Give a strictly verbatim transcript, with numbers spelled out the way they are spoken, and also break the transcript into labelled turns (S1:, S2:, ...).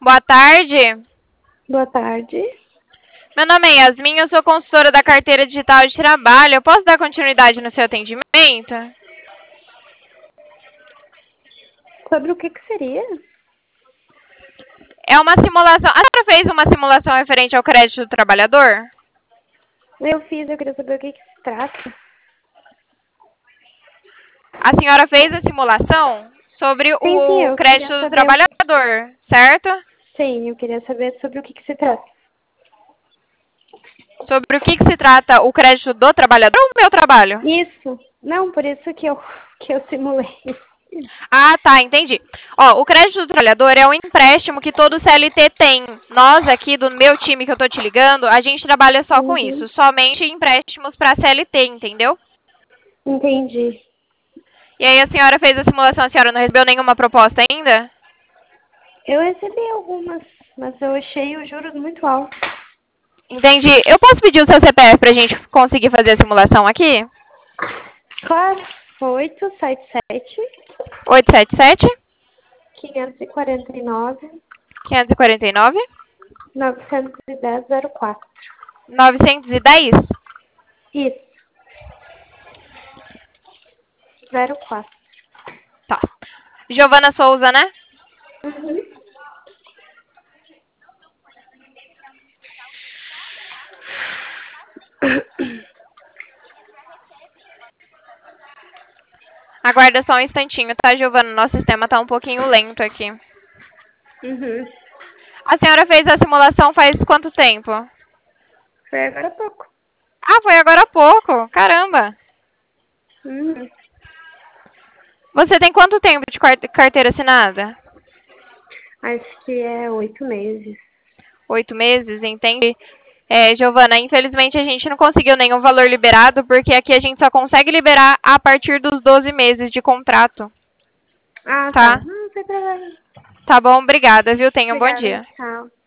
S1: Boa tarde.
S2: Boa tarde.
S1: Meu nome é Yasmin, eu sou consultora da carteira digital de trabalho. Eu posso dar continuidade no seu atendimento?
S2: Sobre o que que seria?
S1: É uma simulação. A senhora fez uma simulação referente ao crédito do trabalhador?
S2: Eu fiz, eu queria saber o que que se trata.
S1: A senhora fez a simulação sobre
S2: Sim, sim,
S1: o
S2: eu
S1: crédito
S2: queria
S1: do
S2: saber.
S1: trabalhador, certo?
S2: Sim, eu queria saber sobre o que que se trata.
S1: Sobre o que, que se trata o crédito do trabalhador ou o meu trabalho?
S2: Isso. Não, por isso que eu, que eu simulei.
S1: Ah, tá, entendi. Ó, o crédito do trabalhador é um empréstimo que todo C L T tem. Nós aqui do meu time que eu tô te ligando, a gente trabalha só com
S2: Uhum.
S1: isso, somente empréstimos para C L T, entendeu?
S2: Entendi.
S1: E aí a senhora fez a simulação, a senhora não recebeu nenhuma proposta ainda?
S2: Eu recebi algumas, mas eu achei os juros muito altos.
S1: Entendi. Eu posso pedir o seu C P F pra gente conseguir fazer a simulação aqui?
S2: Claro. oito sete sete,
S1: oito sete sete,
S2: quinhentos e quarenta e nove,
S1: quinhentos e quarenta e nove,
S2: novecentos e dez, zero quatro.
S1: novecentos e dez.
S2: Isso. Zero quatro.
S1: Tá. Giovana Souza, né?
S2: Uhum.
S1: Aguarda só um instantinho, tá, Giovana? Nosso sistema tá um pouquinho lento aqui.
S2: Uhum.
S1: A senhora fez a simulação faz quanto tempo?
S2: Foi agora há pouco.
S1: Ah, foi agora há pouco. Caramba.
S2: Uhum.
S1: Você tem quanto tempo de quar- carteira assinada?
S2: Acho que é oito meses.
S1: Oito meses, entende? É, Giovana, infelizmente a gente não conseguiu nenhum valor liberado, porque aqui a gente só consegue liberar a partir dos doze meses de contrato.
S2: Ah, tá.
S1: Tá?
S2: Não, não tem problema.
S1: Tá bom, obrigada, viu? Tenha um bom
S2: Obrigada.
S1: dia.
S2: Tchau.